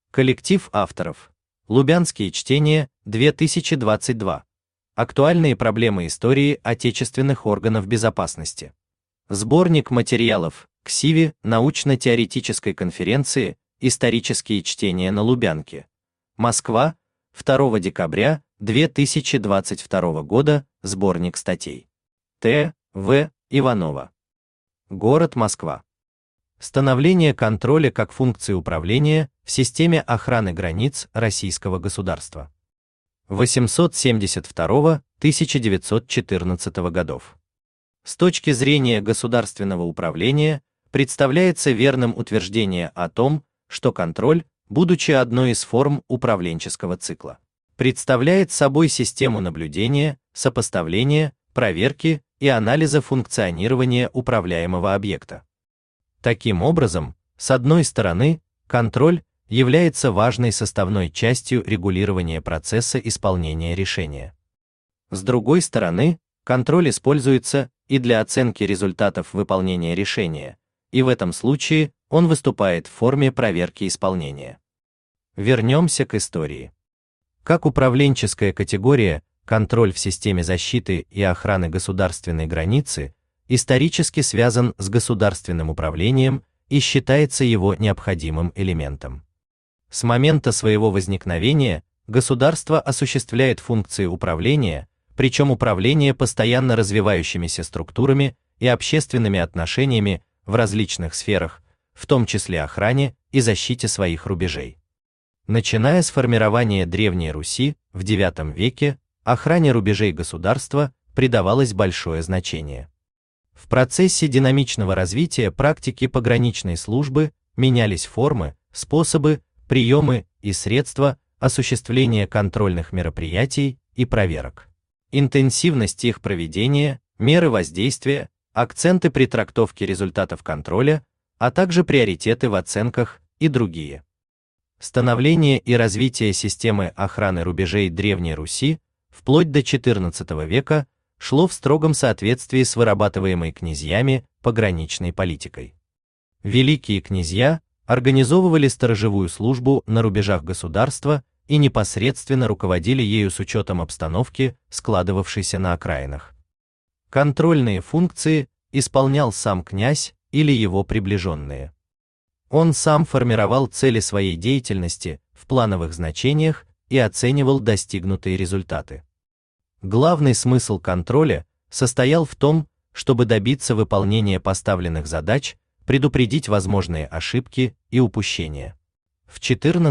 Коллектив авторов. Лубянские чтения, 2022. Актуальные проблемы истории отечественных органов безопасности. Сборник материалов к СИВе научно-теоретической конференции «Исторические чтения на Лубянке». Москва, 2 декабря 2022 года, сборник статей. Т. В. Иванова. Город Москва. Становление контроля как функции управления в системе охраны границ российского государства. 872-1914 годов. С точки зрения государственного управления, представляется верным утверждение о том, что контроль, будучи одной из форм управленческого цикла, представляет собой систему наблюдения, сопоставления, проверки и анализа функционирования управляемого объекта. Таким образом, с одной стороны, контроль является важной составной частью регулирования процесса исполнения решения. С другой стороны, контроль используется и для оценки результатов выполнения решения, и в этом случае он выступает в форме проверки исполнения. Вернемся к истории. Как управленческая категория, контроль в системе защиты и охраны государственной границы исторически связан с государственным управлением и считается его необходимым элементом. С момента своего возникновения государство осуществляет функции управления, причем управление постоянно развивающимися структурами и общественными отношениями в различных сферах, в том числе охране и защите своих рубежей. Начиная с формирования Древней Руси в IX веке, охране рубежей государства придавалось большое значение. В процессе динамичного развития практики пограничной службы менялись формы, способы, приемы и средства осуществления контрольных мероприятий и проверок. Интенсивность их проведения, меры воздействия, акценты при трактовке результатов контроля, а также приоритеты в оценках и другие. Становление и развитие системы охраны рубежей Древней Руси вплоть до XIV века шло в строгом соответствии с вырабатываемой князьями пограничной политикой. Великие князья организовывали сторожевую службу на рубежах государства и непосредственно руководили ею с учетом обстановки, складывавшейся на окраинах. Контрольные функции исполнял сам князь или его приближенные. Он сам формировал цели своей деятельности в плановых значениях и оценивал достигнутые результаты. Главный смысл контроля состоял в том, чтобы добиться выполнения поставленных задач, предупредить возможные ошибки и упущения. В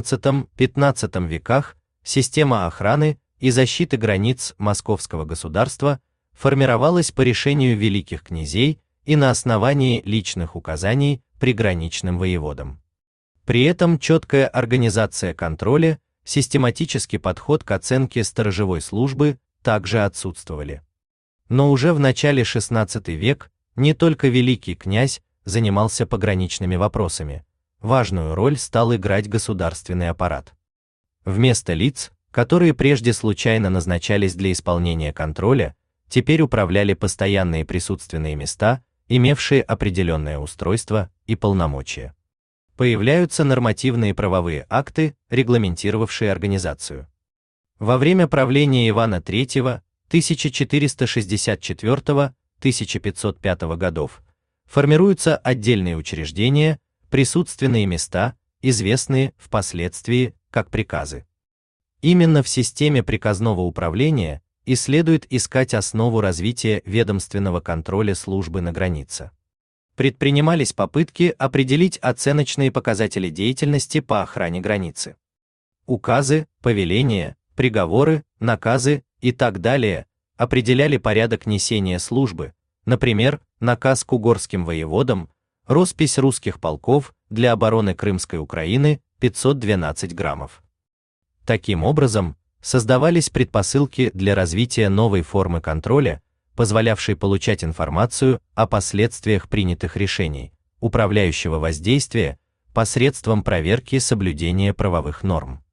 XIV-XV веках система охраны и защиты границ московского государства формировалась по решению великих князей и на основании личных указаний приграничным воеводам. При этом четкая организация контроля, систематический подход к оценке сторожевой службы также отсутствовали. Но уже в начале XVI век не только великий князь занимался пограничными вопросами, важную роль стал играть государственный аппарат. Вместо лиц, которые прежде случайно назначались для исполнения контроля, теперь управляли постоянные присутственные места, имевшие определенное устройство и полномочия. Появляются нормативные правовые акты, регламентировавшие организацию. Во время правления Ивана III 1464-1505 годов формируются отдельные учреждения, присутственные места, известные впоследствии как приказы. Именно в системе приказного управления и следует искать основу развития ведомственного контроля службы на границе. Предпринимались попытки определить оценочные показатели деятельности по охране границы. Указы, повеления, приговоры, наказы и так далее определяли порядок несения службы, например, наказ к угорским воеводам, роспись русских полков для обороны Крымской Украины 512 граммов. Таким образом, создавались предпосылки для развития новой формы контроля, позволявшей получать информацию о последствиях принятых решений, управляющего воздействия, посредством проверки соблюдения правовых норм.